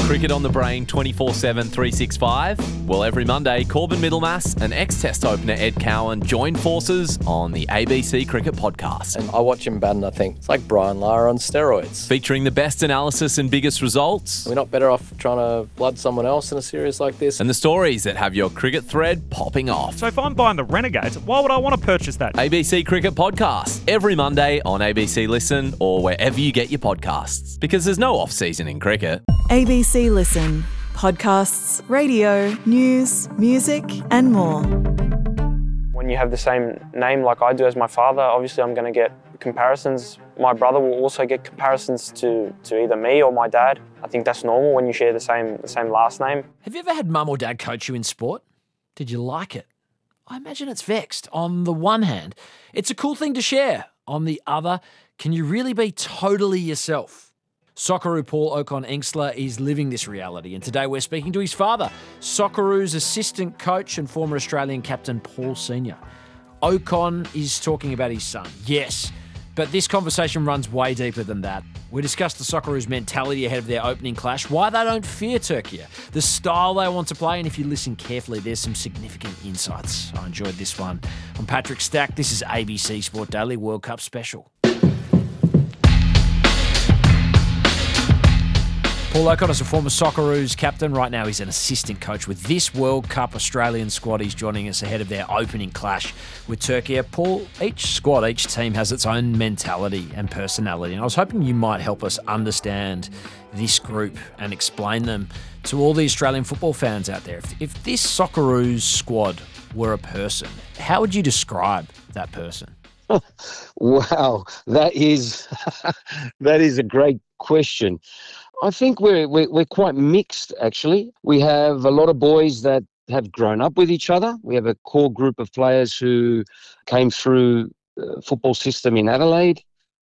Cricket on the Brain 24/7, 365. Well, every Monday, Corbin Middlemass and ex-Test opener Ed Cowan join forces on the ABC Cricket Podcast. And I watch him bat and I think, it's like Brian Lara on steroids. Featuring the best analysis and biggest results. We're not better off trying to blood someone else in a series like this. And the stories that have your cricket thread popping off. So if I'm buying the Renegades, why would I want to purchase that? ABC Cricket Podcast, every Monday on ABC Listen or wherever you get your podcasts. Because there's no off-season in cricket. ABC Listen. Podcasts, radio, news, music and more. When you have the same name like I do as my father, obviously I'm going to get comparisons. My brother will also get comparisons to either me or my dad. I think that's normal when you share the same last name. Have you ever had mum or dad coach you in sport? Did you like it? I imagine it's vexed. On the one hand, it's a cool thing to share. On the other, can you really be totally yourself? Socceroo Paul Okon-Engstler is living this reality, and today we're speaking to his father, Socceroo's assistant coach and former Australian captain Paul Sr. Okon is talking about his son, yes, but this conversation runs way deeper than that. We discussed the Socceroos' mentality ahead of their opening clash, why they don't fear Turkey, the style they want to play, and if you listen carefully, there's some significant insights. I enjoyed this one. I'm Patrick Stack. This is ABC Sport Daily World Cup Special. Paul Okon is a former Socceroos captain. Right now he's an assistant coach with this World Cup Australian squad. He's joining us ahead of their opening clash with Turkey. Paul, each team has its own mentality and personality, and I was hoping you might help us understand this group and explain them to all the Australian football fans out there. If this Socceroos squad were a person, how would you describe that person? Wow, that is a great question. I think we're quite mixed, actually. We have a lot of boys that have grown up with each other. We have a core group of players who came through the football system in Adelaide.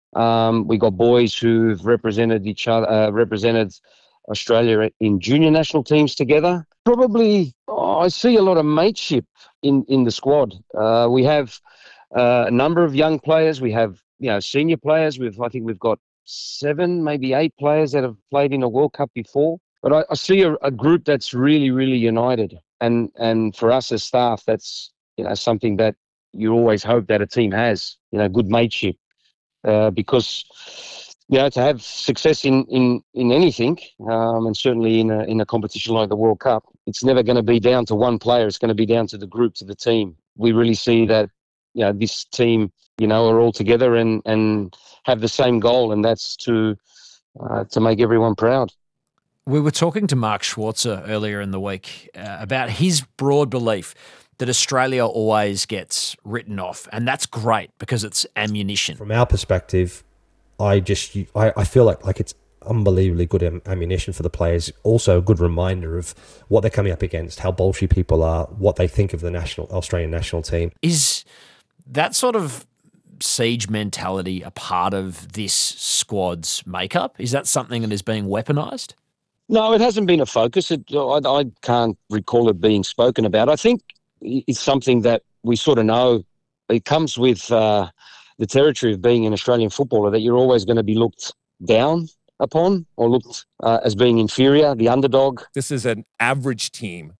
We got boys who've represented each other, represented Australia in junior national teams together. Probably, I see a lot of mateship in the squad. We have a number of young players. We have senior players. I think we've got 7, maybe 8 players that have played in a World Cup before. But I see a group that's really, really united. And for us as staff, that's something that you always hope that a team has, good mateship. Because to have success in anything, and certainly in a competition like the World Cup, it's never going to be down to one player. It's going to be down to the group, to the team. We really see that this team are all together and have the same goal, and that's to make everyone proud. We were talking to Mark Schwarzer earlier in the week about his broad belief that Australia always gets written off, and that's great because it's ammunition. From our perspective, I feel like it's unbelievably good ammunition for the players. Also a good reminder of what they're coming up against, how bolshy people are, what they think of the Australian national team. Is that sort of siege mentality a part of this squad's makeup? Is that something that is being weaponised? No, it hasn't been a focus. I can't recall it being spoken about. I think it's something that we sort of know. It comes with the territory of being an Australian footballer, that you're always going to be looked down upon or looked as being inferior, the underdog. This is an average team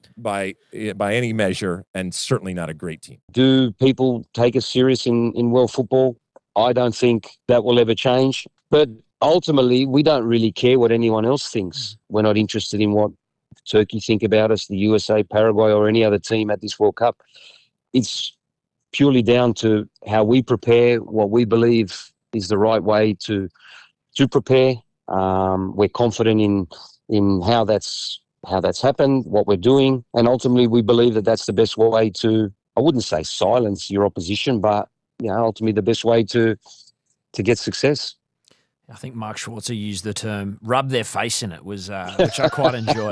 by any measure, and certainly not a great team. Do people take us serious in world football? I don't think that will ever change. But ultimately, we don't really care what anyone else thinks. We're not interested in what Turkey think about us, the USA, Paraguay, or any other team at this World Cup. It's purely down to how we prepare, what we believe is the right way to prepare. We're confident in how that's happened, what we're doing, and ultimately we believe that that's the best way to, I wouldn't say silence your opposition, but ultimately the best way to get success. I think Mark Schwarzer used the term "rub their face in it," which I quite enjoyed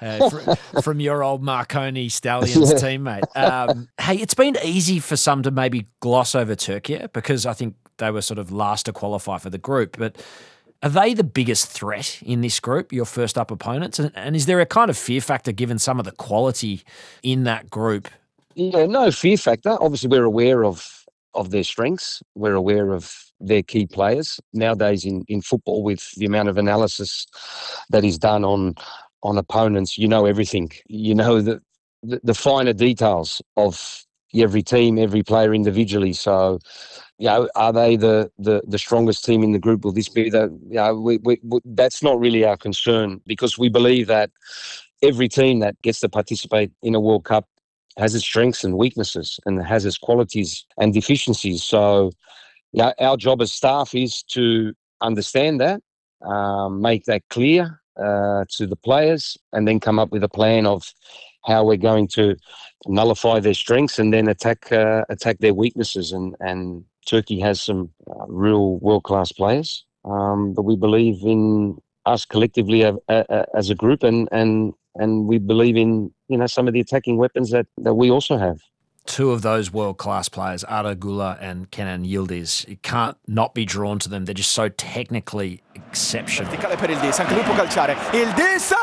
from your old Marconi Stallions teammate. Hey, it's been easy for some to maybe gloss over Turkey because I think they were sort of last to qualify for the group, but are they the biggest threat in this group, your first up opponents? And is there a kind of fear factor given some of the quality in that group? Yeah, no fear factor. Obviously, we're aware of of their strengths. We're aware of their key players. Nowadays in football, with the amount of analysis that is done on opponents, you know everything. You know the finer details of every team, every player individually. So, are they the strongest team in the group? Will this be that's not really our concern, because we believe that every team that gets to participate in a World Cup has its strengths and weaknesses and has its qualities and deficiencies. So, our job as staff is to understand that, make that clear to the players, and then come up with a plan of how we're going to nullify their strengths and then attack their weaknesses. And Turkey has some real world-class players, but we believe in us collectively as a group, and we believe in some of the attacking weapons that we also have. Two of those world-class players, Arda Güler and Kenan Yildiz, you can't not be drawn to them. They're just so technically exceptional. Verticale per Yildiz, anche lui può calciare. Yildiz!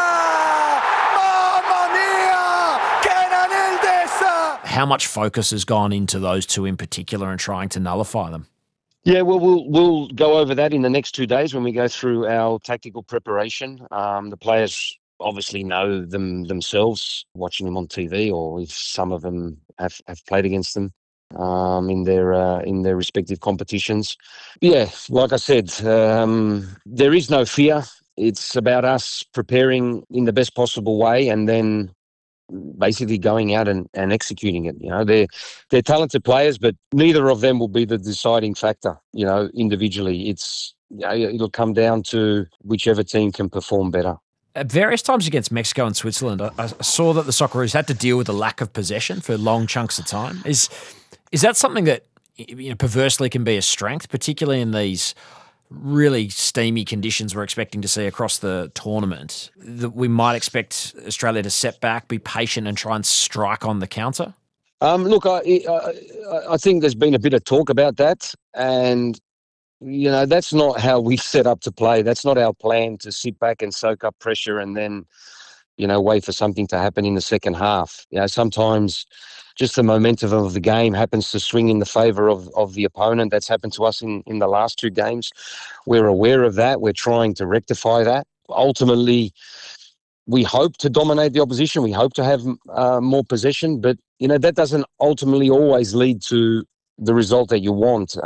Mamma mia! Kenan Yildiz! How much focus has gone into those two in particular and trying to nullify them? Yeah, well, we'll go over that in the next 2 days when we go through our tactical preparation. The players obviously know them themselves, watching them on TV, or if some of them have played against them in their respective competitions. Yeah, like I said, there is no fear. It's about us preparing in the best possible way and then basically going out and executing it. They're talented players, but neither of them will be the deciding factor. Individually, it'll come down to whichever team can perform better. At various times against Mexico and Switzerland, I saw that the Socceroos had to deal with the lack of possession for long chunks of time. Is that something that perversely can be a strength, particularly in these really steamy conditions we're expecting to see across the tournament, that we might expect Australia to set back, be patient and try and strike on the counter? Look, I think there's been a bit of talk about that, and that's not how we set up to play. That's not our plan, to sit back and soak up pressure and then, wait for something to happen in the second half. Sometimes just the momentum of the game happens to swing in the favour of the opponent. That's happened to us in the last two games. We're aware of that. We're trying to rectify that. Ultimately, we hope to dominate the opposition. We hope to have more possession, but, that doesn't ultimately always lead to the result that you want.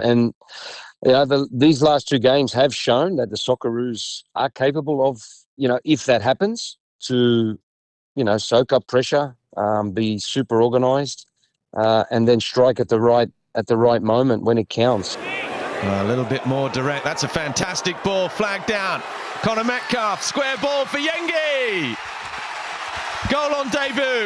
These last two games have shown that the Socceroos are capable of, if that happens, to, soak up pressure, be super organised, and then strike at the right moment when it counts. A little bit more direct. That's a fantastic ball, flagged down. Connor Metcalfe, square ball for Yengi. Goal on debut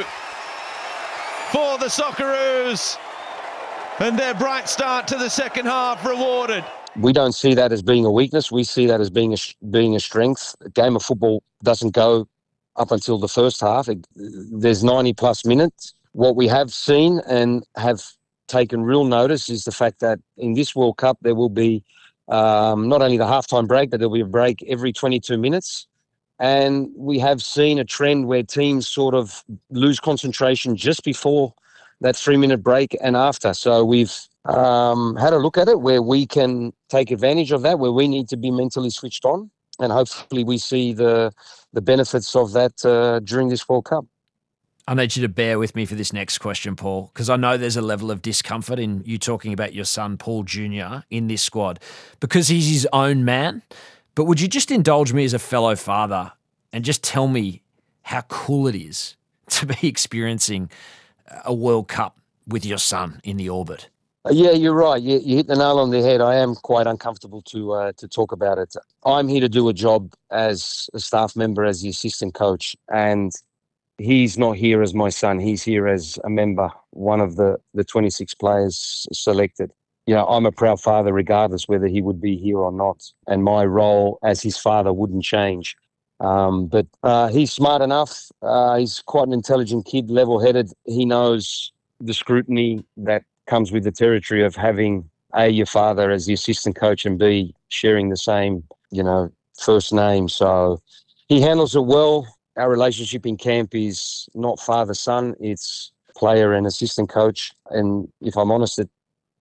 for the Socceroos. And their bright start to the second half rewarded. We don't see that as being a weakness. We see that as being a strength. A game of football doesn't go up until the first half. There's 90-plus minutes. What we have seen and have taken real notice is the fact that in this World Cup there will be not only the halftime break, but there'll be a break every 22 minutes. And we have seen a trend where teams sort of lose concentration just before that 3-minute break and after. So we've had a look at it where we can take advantage of that, where we need to be mentally switched on, and hopefully we see the benefits of that during this World Cup. I need you to bear with me for this next question, Paul, because I know there's a level of discomfort in you talking about your son, Paul Jr., in this squad, because he's his own man. But would you just indulge me as a fellow father and just tell me how cool it is to be experiencing a World Cup with your son in the orbit? Yeah, you're right. You hit the nail on the head. I am quite uncomfortable to talk about it. I'm here to do a job as a staff member, as the assistant coach, and he's not here as my son. He's here as a member, one of the 26 players selected. I'm a proud father regardless whether he would be here or not, and my role as his father wouldn't change. But he's smart enough. He's quite an intelligent kid, level-headed. He knows the scrutiny that comes with the territory of having A, your father as the assistant coach, and B, sharing the same, first name. So he handles it well. Our relationship in camp is not father-son. It's player and assistant coach. And if I'm honest,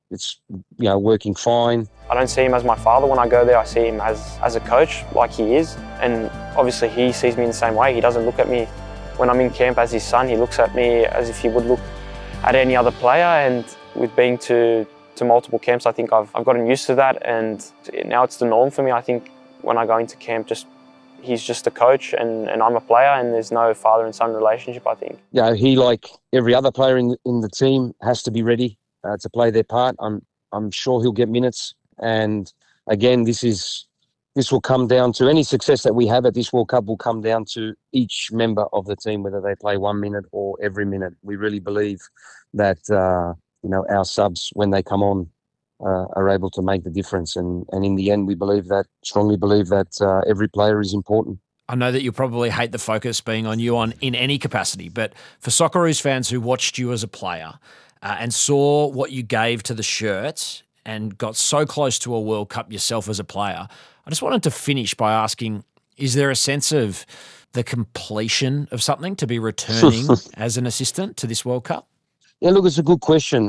it's working fine. I don't see him as my father when I go there. I see him as a coach, like he is. And obviously he sees me in the same way. He doesn't look at me when I'm in camp as his son. He looks at me as if he would look at any other player. And with being to multiple camps, I think I've gotten used to that. And now it's the norm for me. I think when I go into camp, he's just a coach and I'm a player, and there's no father and son relationship, I think. Yeah, he, like every other player in the team, has to be ready to play their part. I'm sure he'll get minutes. And again, this will come down to any success that we have at this World Cup will come down to each member of the team, whether they play 1 minute or every minute. We really believe that our subs, when they come on, are able to make the difference. And in the end, we strongly believe that every player is important. I know that you'll probably hate the focus being on you in any capacity, but for Socceroos fans who watched you as a player and saw what you gave to the shirt and got so close to a World Cup yourself as a player, I just wanted to finish by asking, is there a sense of the completion of something to be returning as an assistant to this World Cup? Yeah, look, it's a good question.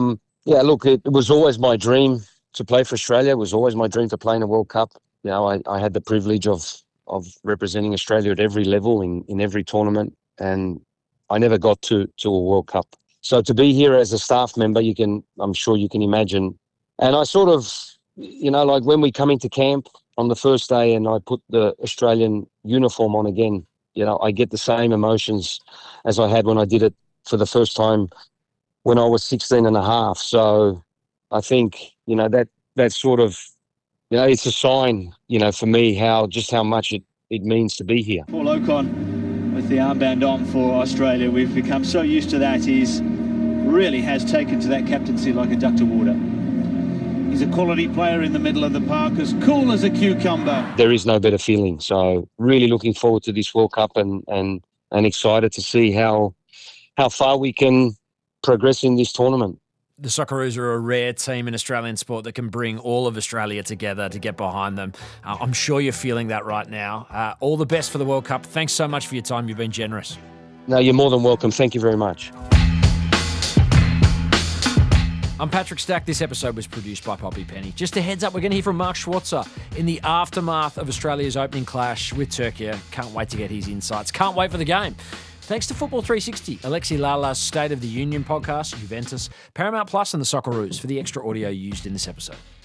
It was always my dream to play for Australia. It was always my dream to play in a World Cup. I had the privilege of representing Australia at every level in every tournament, and I never got to a World Cup. So to be here as a staff member, I'm sure you can imagine. And I sort of, like when we come into camp on the first day and I put the Australian uniform on again, I get the same emotions as I had when I did it for the first time when I was 16 and a half. So I think, that sort of, it's a sign, for me, how much it means to be here. Paul Ocon with the armband on for Australia. We've become so used to that. He's really has taken to that captaincy like a duck to water. He's a quality player in the middle of the park, as cool as a cucumber. There is no better feeling. So really looking forward to this World Cup and excited to see how far we can progress in this tournament. The Socceroos are a rare team in Australian sport that can bring all of Australia together to get behind them. I'm sure you're feeling that right now. All the best for the World Cup. Thanks so much for your time. You've been generous. No, you're more than welcome. Thank you very much. I'm Patrick Stack. This episode was produced by Poppy Penny. Just a heads up, we're going to hear from Mark Schwarzer in the aftermath of Australia's opening clash with Turkey. Can't wait to get his insights. Can't wait for the game. Thanks to Football 360, Alexi Lala's State of the Union podcast, Juventus, Paramount Plus and the Socceroos for the extra audio used in this episode.